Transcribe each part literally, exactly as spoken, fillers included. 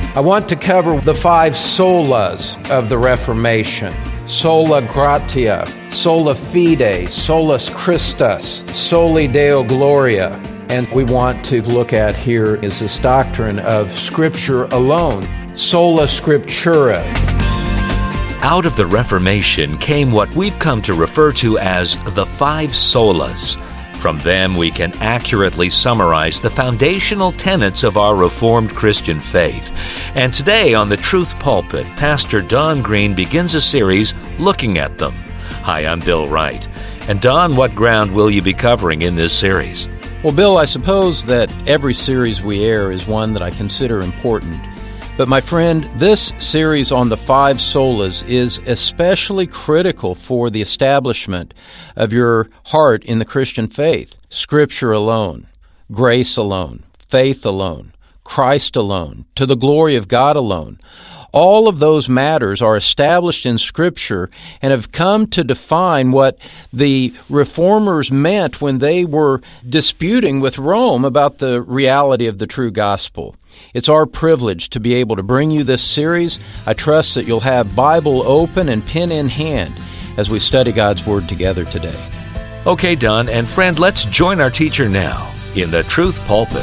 I want to cover the five solas of the Reformation. Sola gratia, sola fide, solus Christus, soli Deo gloria. And we want to look at here is this doctrine of Scripture alone, sola scriptura. Out of the Reformation came what we've come to refer to as the five solas. From them, we can accurately summarize the foundational tenets of our Reformed Christian faith. And today on the Truth Pulpit, Pastor Don Green begins a series looking at them. Hi, I'm Bill Wright. And Don, what ground will you be covering in this series? Well, Bill, I suppose that every series we air is one that I consider important. But my friend, this series on the five solas is especially critical for the establishment of your heart in the Christian faith. Scripture alone, grace alone, faith alone, Christ alone, to the glory of God alone. All of those matters are established in Scripture and have come to define what the Reformers meant when they were disputing with Rome about the reality of the true gospel. It's our privilege to be able to bring you this series. I trust that you'll have Bible open and pen in hand as we study God's Word together today. Okay, Don, and friend, let's join our teacher now in the Truth Pulpit.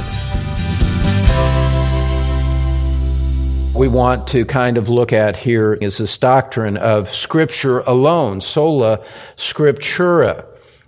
We want to kind of look at here is this doctrine of Scripture alone, sola scriptura.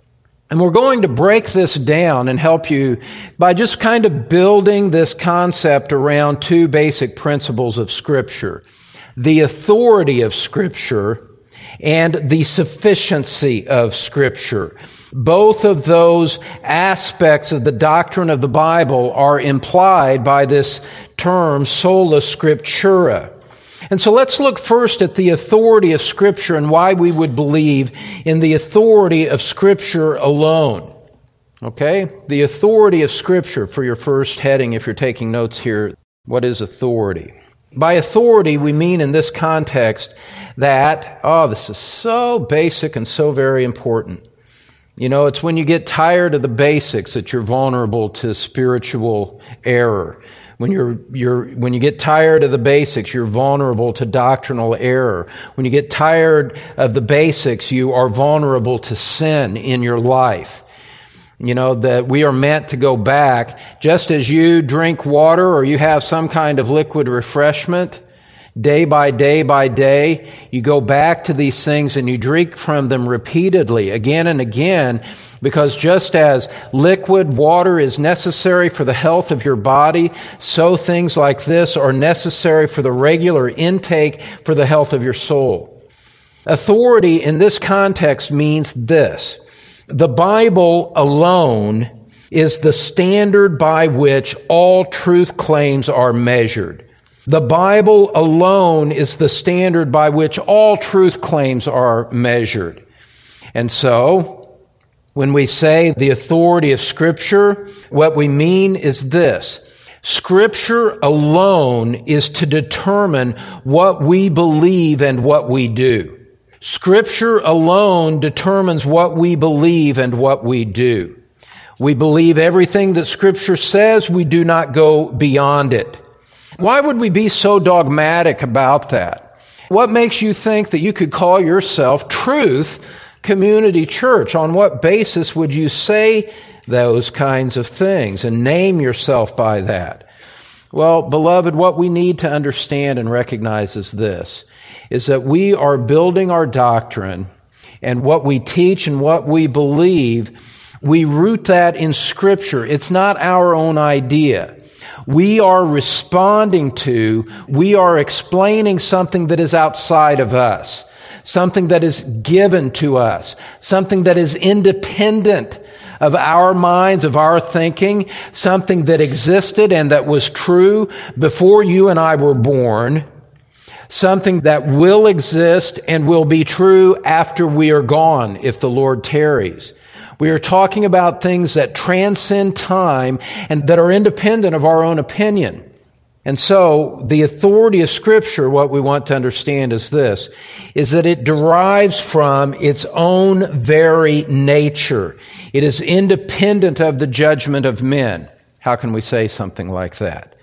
And we're going to break this down and help you by just kind of building this concept around two basic principles of Scripture: the authority of Scripture and the sufficiency of Scripture. Both of those aspects of the doctrine of the Bible are implied by this term, sola scriptura. And so let's look first at the authority of Scripture and why we would believe in the authority of Scripture alone. Okay? The authority of Scripture for your first heading, if you're taking notes here. What is authority? By authority, we mean in this context that, oh, this is so basic and so very important. You know, it's when you get tired of the basics that you're vulnerable to spiritual error. When you're, you're, when you get tired of the basics, you're vulnerable to doctrinal error. When you get tired of the basics, you are vulnerable to sin in your life. You know, that we are meant to go back, just as you drink water or you have some kind of liquid refreshment, day by day by day, you go back to these things and you drink from them repeatedly, again and again, because just as liquid water is necessary for the health of your body, so things like this are necessary for the regular intake for the health of your soul. Authority in this context means this: the Bible alone is the standard by which all truth claims are measured. The Bible alone is the standard by which all truth claims are measured. And so, when we say the authority of Scripture, what we mean is this: Scripture alone is to determine what we believe and what we do. Scripture alone determines what we believe and what we do. We believe everything that Scripture says. We do not go beyond it. Why would we be so dogmatic about that? What makes you think that you could call yourself Truth Community Church? On what basis would you say those kinds of things and name yourself by that? Well, beloved, what we need to understand and recognize is this, is that we are building our doctrine, and what we teach and what we believe, we root that in Scripture. It's not our own idea. We are responding to, we are explaining something that is outside of us, something that is given to us, something that is independent of our minds, of our thinking, something that existed and that was true before you and I were born, something that will exist and will be true after we are gone, if the Lord tarries. We are talking about things that transcend time and that are independent of our own opinion. And so, the authority of Scripture, what we want to understand is this, is that it derives from its own very nature. It is independent of the judgment of men. How can we say something like that?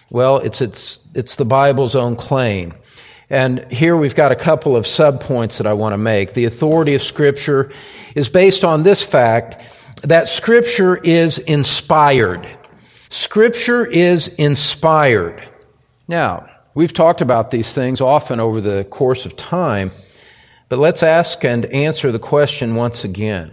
Well, it's, it's, it's the Bible's own claim. And here we've got a couple of subpoints that I want to make. The authority of Scripture is based on this fact that Scripture is inspired. Scripture is inspired. Now, we've talked about these things often over the course of time, but let's ask and answer the question once again.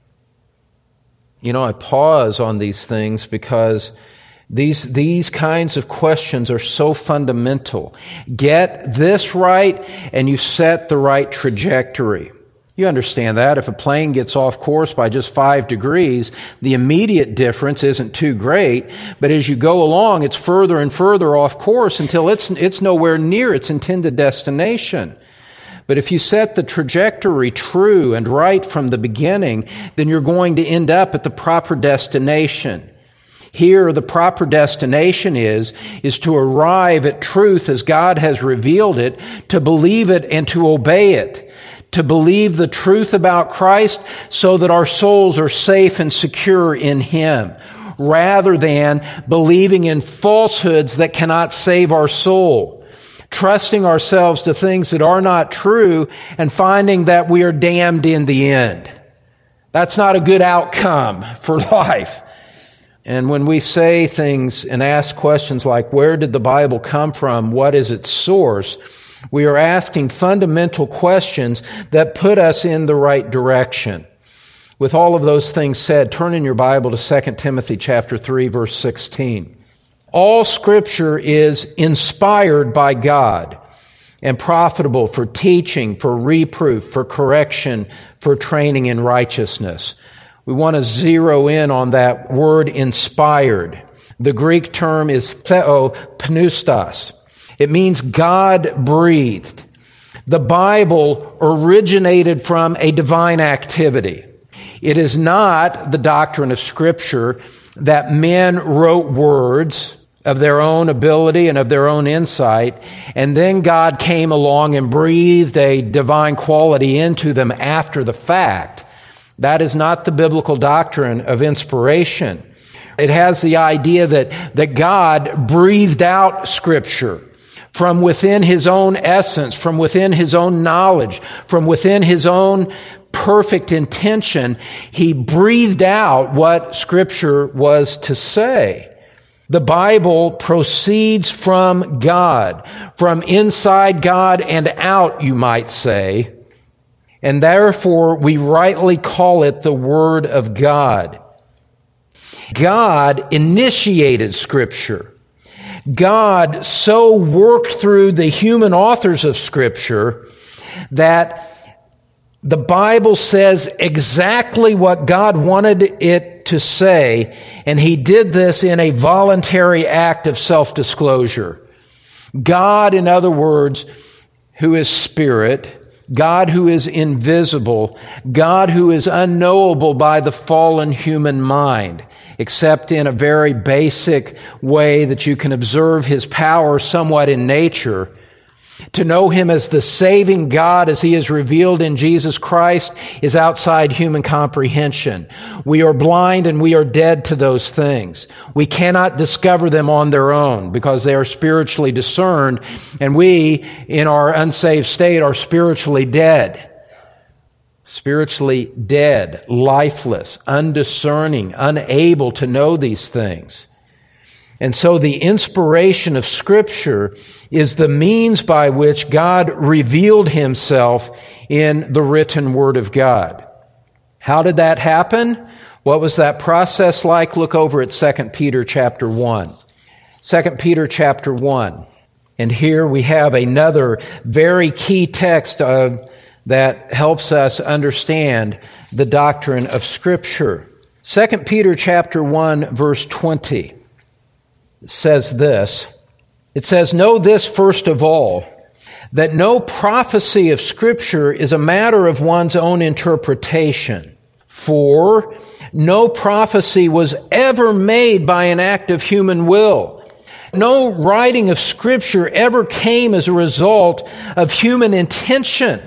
You know, I pause on these things because These, these kinds of questions are so fundamental. Get this right, and you set the right trajectory. You understand that. If a plane gets off course by just five degrees, the immediate difference isn't too great, but as you go along, it's further and further off course until it's, it's nowhere near its intended destination. But if you set the trajectory true and right from the beginning, then you're going to end up at the proper destination. Here, the proper destination is, is to arrive at truth as God has revealed it, to believe it and to obey it, to believe the truth about Christ so that our souls are safe and secure in Him, rather than believing in falsehoods that cannot save our soul, trusting ourselves to things that are not true and finding that we are damned in the end. That's not a good outcome for life. And when we say things and ask questions like, where did the Bible come from? What is its source? We are asking fundamental questions that put us in the right direction. With all of those things said, turn in your Bible to Second Timothy chapter three, verse sixteen. All Scripture is inspired by God and profitable for teaching, for reproof, for correction, for training in righteousness. We want to zero in on that word inspired. The Greek term is theopneustos. It means God-breathed. The Bible originated from a divine activity. It is not the doctrine of Scripture that men wrote words of their own ability and of their own insight, and then God came along and breathed a divine quality into them after the fact. That is not the biblical doctrine of inspiration. It has the idea that, that God breathed out Scripture from within His own essence, from within His own knowledge, from within His own perfect intention. He breathed out what Scripture was to say. The Bible proceeds from God, from inside God and out, you might say. And therefore, we rightly call it the Word of God. God initiated Scripture. God so worked through the human authors of Scripture that the Bible says exactly what God wanted it to say, and He did this in a voluntary act of self-disclosure. God, in other words, who is Spirit, God who is invisible, God who is unknowable by the fallen human mind, except in a very basic way that you can observe His power somewhat in nature. To know Him as the saving God as He is revealed in Jesus Christ is outside human comprehension. We are blind and we are dead to those things. We cannot discover them on their own because they are spiritually discerned, and we, in our unsaved state, are spiritually dead. Spiritually dead, lifeless, undiscerning, unable to know these things. And so the inspiration of Scripture is the means by which God revealed Himself in the written Word of God. How did that happen? What was that process like? Look over at Second Peter chapter one. Second Peter chapter one. And here we have another very key text uh, that helps us understand the doctrine of Scripture. Second Peter chapter one, verse twenty. Says this, it says, "Know this first of all, that no prophecy of Scripture is a matter of one's own interpretation. For no prophecy was ever made by an act of human will. No writing of Scripture ever came as a result of human intention,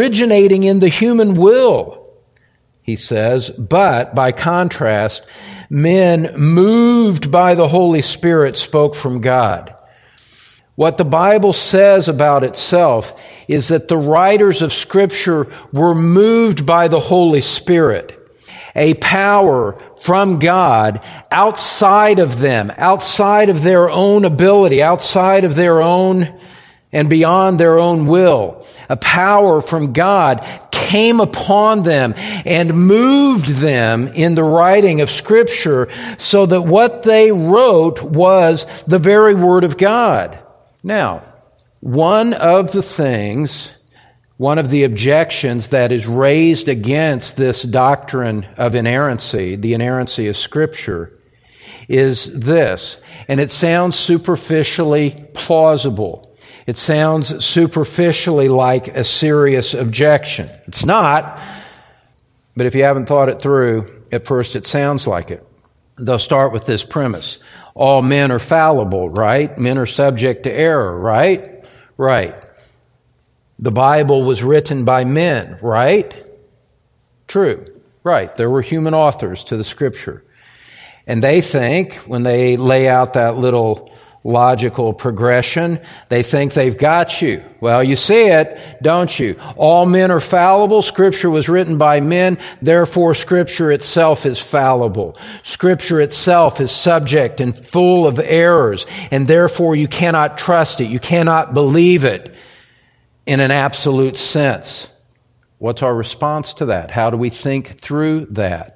originating in the human will," he says, "but by contrast, men moved by the Holy Spirit spoke from God. What the Bible says about itself is that the writers of Scripture were moved by the Holy Spirit, a power from God outside of them, outside of their own ability, outside of their own and beyond their own will. A power from God came upon them and moved them in the writing of Scripture so that what they wrote was the very Word of God. Now, one of the things, one of the objections that is raised against this doctrine of inerrancy, the inerrancy of Scripture, is this, and it sounds superficially plausible. It sounds superficially like a serious objection. It's not, but if you haven't thought it through, at first it sounds like it. They'll start with this premise. All men are fallible, right? Men are subject to error, right? Right. The Bible was written by men, right? True. Right. There were human authors to the Scripture. And they think, when they lay out that little logical progression, they think they've got you. Well, you see it, don't you? All men are fallible. Scripture was written by men. Therefore, Scripture itself is fallible. Scripture itself is subject and full of errors. And therefore, you cannot trust it. You cannot believe it in an absolute sense. What's our response to that? How do we think through that?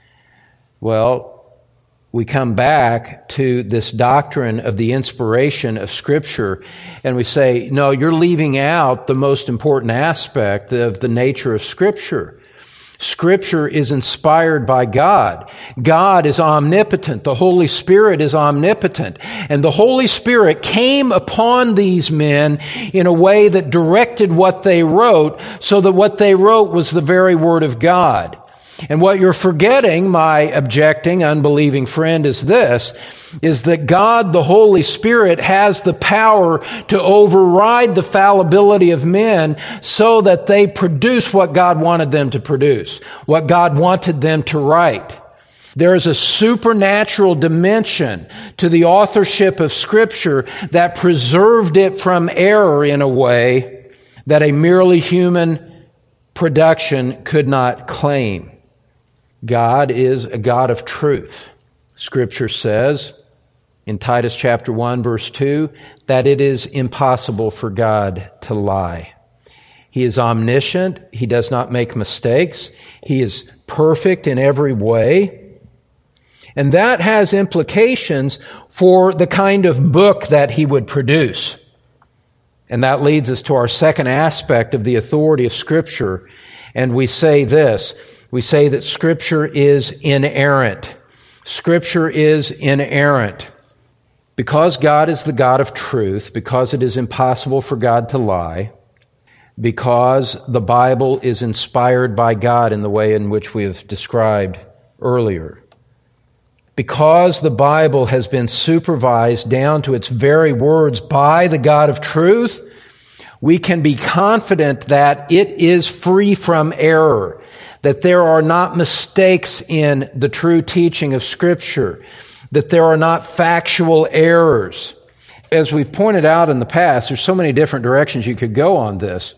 Well, we come back to this doctrine of the inspiration of Scripture, and we say, no, you're leaving out the most important aspect of the nature of Scripture. Scripture is inspired by God. God is omnipotent. The Holy Spirit is omnipotent. And the Holy Spirit came upon these men in a way that directed what they wrote, so that what they wrote was the very Word of God. And what you're forgetting, my objecting, unbelieving friend, is this, is that God, the Holy Spirit, has the power to override the fallibility of men so that they produce what God wanted them to produce, what God wanted them to write. There is a supernatural dimension to the authorship of Scripture that preserved it from error in a way that a merely human production could not claim. God is a God of truth. Scripture says in Titus chapter one, verse two, that it is impossible for God to lie. He is omniscient. He does not make mistakes. He is perfect in every way. And that has implications for the kind of book that he would produce. And that leads us to our second aspect of the authority of Scripture. And we say this, we say that Scripture is inerrant. Scripture is inerrant. Because God is the God of truth, because it is impossible for God to lie, because the Bible is inspired by God in the way in which we have described earlier, because the Bible has been supervised down to its very words by the God of truth, we can be confident that it is free from error, that there are not mistakes in the true teaching of Scripture, that there are not factual errors. As we've pointed out in the past, there's so many different directions you could go on this.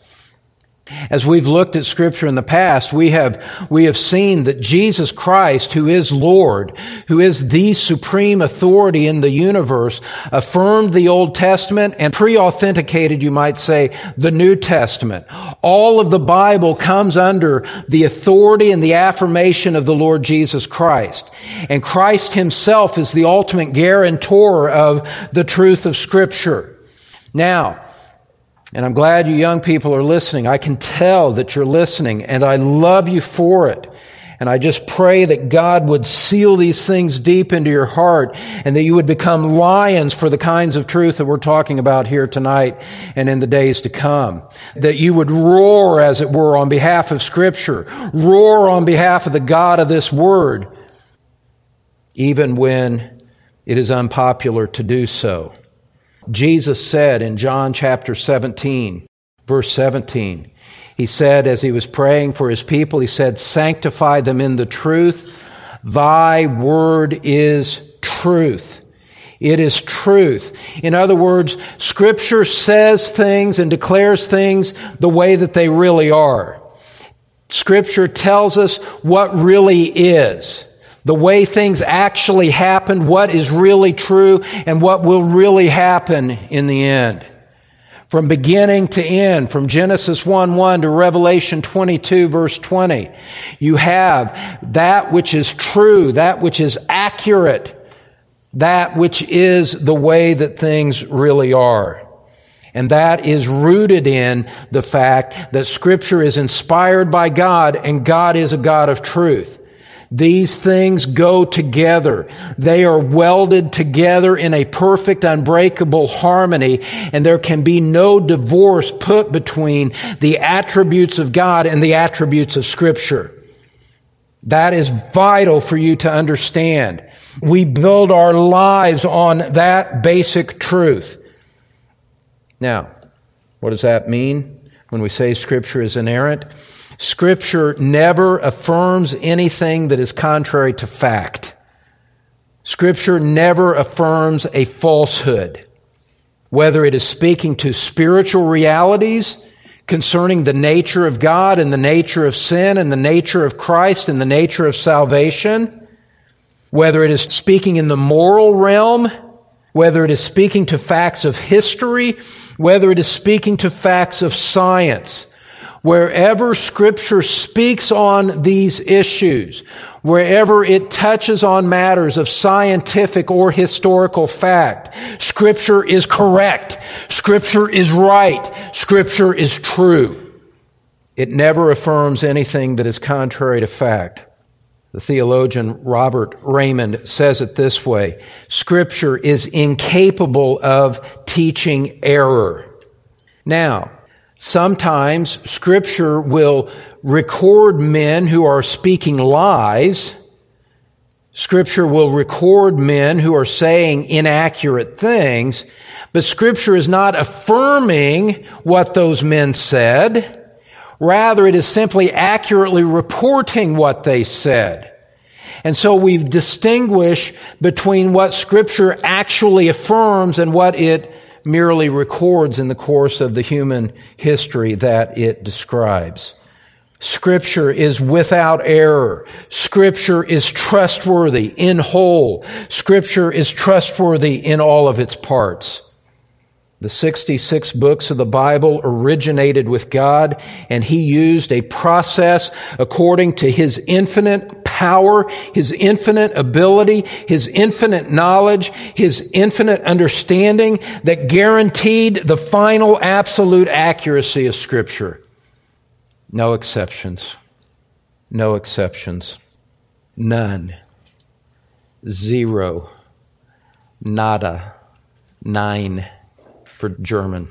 As we've looked at Scripture in the past, we have, we have seen that Jesus Christ, who is Lord, who is the supreme authority in the universe, affirmed the Old Testament and pre-authenticated, you might say, the New Testament. All of the Bible comes under the authority and the affirmation of the Lord Jesus Christ. And Christ himself is the ultimate guarantor of the truth of Scripture. Now, and I'm glad you young people are listening. I can tell that you're listening, and I love you for it. And I just pray that God would seal these things deep into your heart, and that you would become lions for the kinds of truth that we're talking about here tonight and in the days to come. That you would roar, as it were, on behalf of Scripture, roar on behalf of the God of this Word, even when it is unpopular to do so. Jesus said in John chapter seventeen, verse seventeen, he said, as he was praying for his people, he said, "Sanctify them in the truth. Thy word is truth. It is truth. In other words, Scripture says things and declares things the way that they really are. Scripture tells us what really is, the way things actually happen, what is really true, and what will really happen in the end. From beginning to end, from Genesis one one to Revelation twenty-two, verse twenty, you have that which is true, that which is accurate, that which is the way that things really are. And that is rooted in the fact that Scripture is inspired by God and God is a God of truth. These things go together. They are welded together in a perfect, unbreakable harmony, and there can be no divorce put between the attributes of God and the attributes of Scripture. That is vital for you to understand. We build our lives on that basic truth. Now, what does that mean when we say Scripture is inerrant? Scripture never affirms anything that is contrary to fact. Scripture never affirms a falsehood, whether it is speaking to spiritual realities concerning the nature of God and the nature of sin and the nature of Christ and the nature of salvation, whether it is speaking in the moral realm, whether it is speaking to facts of history, whether it is speaking to facts of science. Wherever Scripture speaks on these issues, wherever it touches on matters of scientific or historical fact, Scripture is correct. Scripture is right. Scripture is true. It never affirms anything that is contrary to fact. The theologian Robert Raymond says it this way: Scripture is incapable of teaching error. Now, sometimes Scripture will record men who are speaking lies. Scripture will record men who are saying inaccurate things, but Scripture is not affirming what those men said. Rather, it is simply accurately reporting what they said. And so we distinguish between what Scripture actually affirms and what it merely records in the course of the human history that it describes. Scripture is without error. Scripture is trustworthy in whole. Scripture is trustworthy in all of its parts. The sixty-six books of the Bible originated with God, and He used a process according to His infinite power, His infinite ability, His infinite knowledge, His infinite understanding that guaranteed the final absolute accuracy of Scripture. No exceptions. No exceptions. None. Zero. Nada. Nine. For German.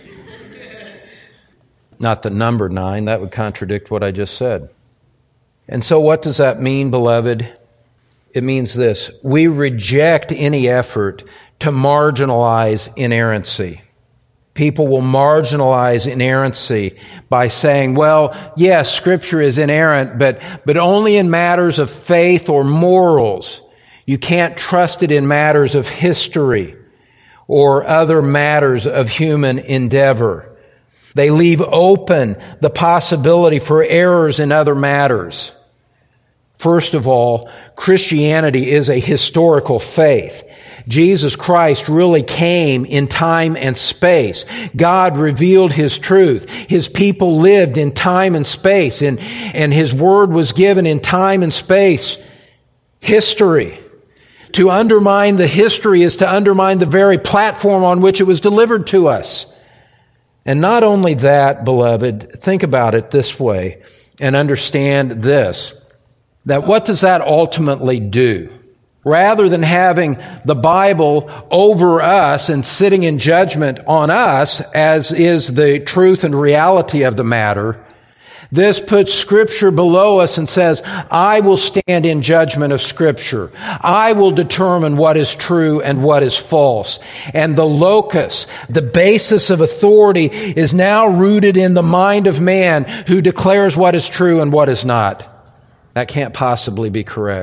Not the number nine, that would contradict what I just said. And so what does that mean, beloved? It means this: we reject any effort to marginalize inerrancy. People will marginalize inerrancy by saying, well, yes, Scripture is inerrant, but, but only in matters of faith or morals. You can't trust it in matters of history or other matters of human endeavor. They leave open the possibility for errors in other matters. First of all, Christianity is a historical faith. Jesus Christ really came in time and space. God revealed His truth. His people lived in time and space, and, and His word was given in time and space. History. To undermine the history is to undermine the very platform on which it was delivered to us. And not only that, beloved, think about it this way and understand this, that what does that ultimately do? Rather than having the Bible over us and sitting in judgment on us, as is the truth and reality of the matter, this puts Scripture below us and says, I will stand in judgment of Scripture. I will determine what is true and what is false. And the locus, the basis of authority, is now rooted in the mind of man who declares what is true and what is not. That can't possibly be correct.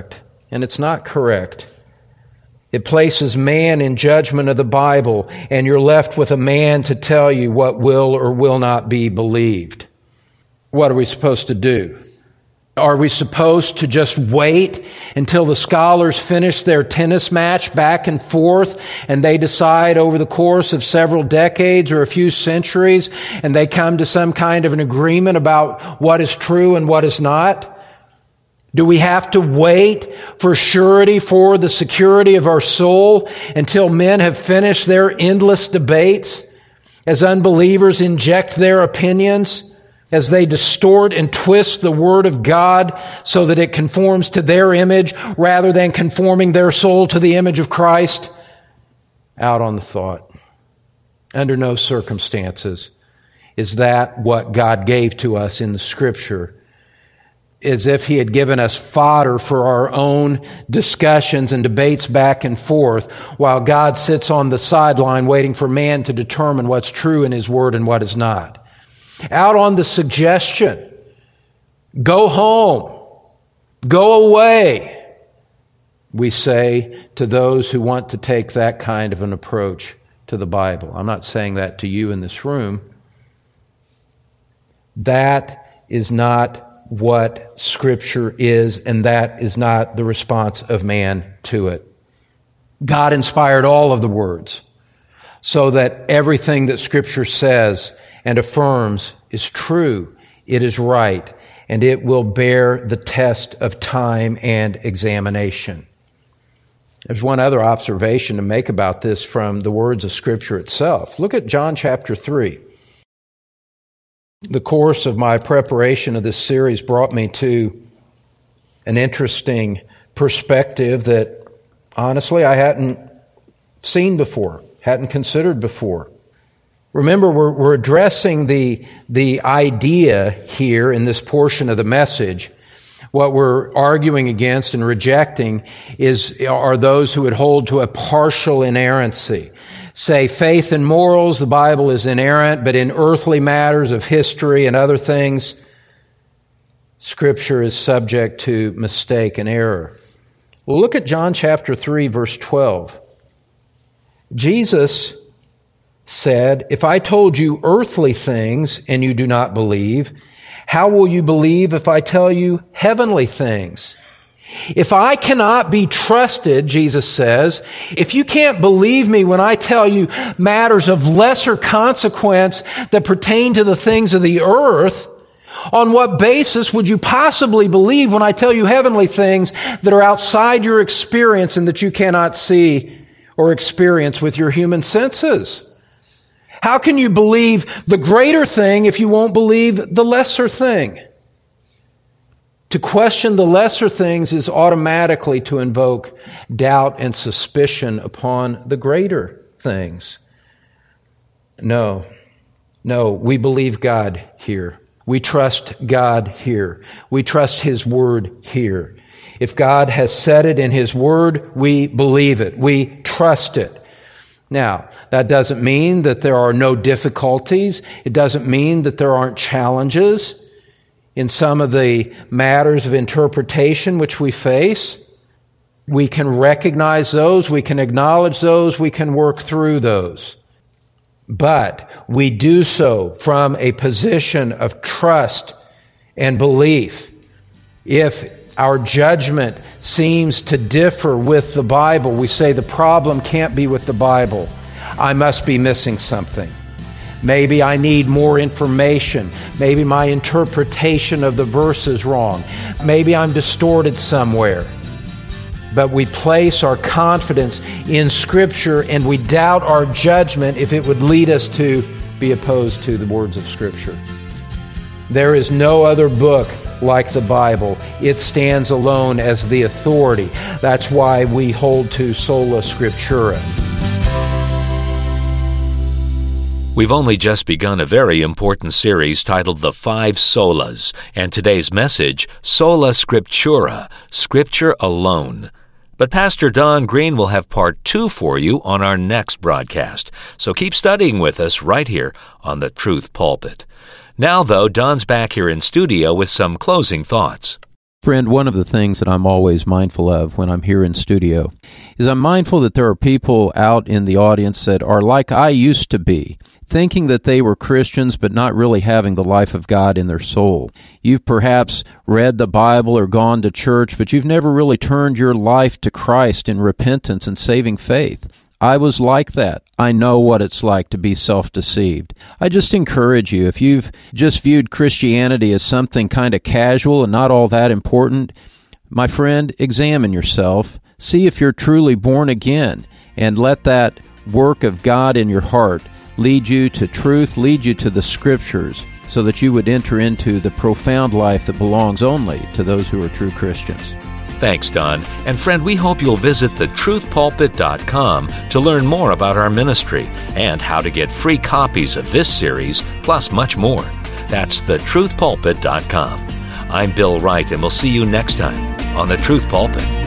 and it's not correct. It places man in judgment of the Bible, and you're left with a man to tell you what will or will not be believed. What are we supposed to do? Are we supposed to just wait until the scholars finish their tennis match back and forth and they decide over the course of several decades or a few centuries and they come to some kind of an agreement about what is true and what is not? Do we have to wait for surety for the security of our soul until men have finished their endless debates as unbelievers inject their opinions? As they distort and twist the Word of God so that it conforms to their image rather than conforming their soul to the image of Christ? Out on the thought. Under no circumstances is that what God gave to us in the Scripture, as if He had given us fodder for our own discussions and debates back and forth, while God sits on the sideline waiting for man to determine what's true in His Word and what is not. Out on the suggestion, go home, go away, we say to those who want to take that kind of an approach to the Bible. I'm not saying that to you in this room. That is not what Scripture is, and that is not the response of man to it. God inspired all of the words so that everything that Scripture says and affirms is true, it is right, and it will bear the test of time and examination. There's one other observation to make about this from the words of Scripture itself. Look at John chapter three. The course of my preparation of this series brought me to an interesting perspective that, honestly, I hadn't seen before, hadn't considered before. Remember, we're, we're addressing the, the idea here in this portion of the message. What we're arguing against and rejecting is are those who would hold to a partial inerrancy. Say faith and morals, the Bible is inerrant, but in earthly matters of history and other things, Scripture is subject to mistake and error. Well, look at John chapter three, verse twelve. Jesus said, "If I told you earthly things and you do not believe, how will you believe if I tell you heavenly things? If I cannot be trusted," Jesus says, "if you can't believe me when I tell you matters of lesser consequence that pertain to the things of the earth, on what basis would you possibly believe when I tell you heavenly things that are outside your experience and that you cannot see or experience with your human senses? How can you believe the greater thing if you won't believe the lesser thing?" To question the lesser things is automatically to invoke doubt and suspicion upon the greater things. No, no, we believe God here. We trust God here. We trust His Word here. If God has said it in His Word, we believe it. We trust it. Now, that doesn't mean that there are no difficulties. It doesn't mean that there aren't challenges in some of the matters of interpretation which we face. We can recognize those, we can acknowledge those, we can work through those. But we do so from a position of trust and belief. If our judgment seems to differ with the Bible, we say the problem can't be with the Bible. I must be missing something. Maybe I need more information. Maybe my interpretation of the verse is wrong. Maybe I'm distorted somewhere. But we place our confidence in Scripture and we doubt our judgment if it would lead us to be opposed to the words of Scripture. There is no other book like the Bible. It stands alone as the authority. That's why we hold to sola scriptura. We've only just begun a very important series titled The Five Solas, and today's message, Sola Scriptura, Scripture Alone. But Pastor Don Green will have part two for you on our next broadcast, so keep studying with us right here on the Truth Pulpit. Now, though, Don's back here in studio with some closing thoughts. Friend, one of the things that I'm always mindful of when I'm here in studio is I'm mindful that there are people out in the audience that are like I used to be, thinking that they were Christians but not really having the life of God in their soul. You've perhaps read the Bible or gone to church, but you've never really turned your life to Christ in repentance and saving faith. I was like that. I know what it's like to be self-deceived. I just encourage you, if you've just viewed Christianity as something kind of casual and not all that important, my friend, examine yourself, see if you're truly born again, and let that work of God in your heart lead you to truth, lead you to the Scriptures, so that you would enter into the profound life that belongs only to those who are true Christians. Thanks, Don. And friend, we hope you'll visit the truth pulpit dot com to learn more about our ministry and how to get free copies of this series, plus much more. That's the truth pulpit dot com. I'm Bill Wright, and we'll see you next time on The Truth Pulpit.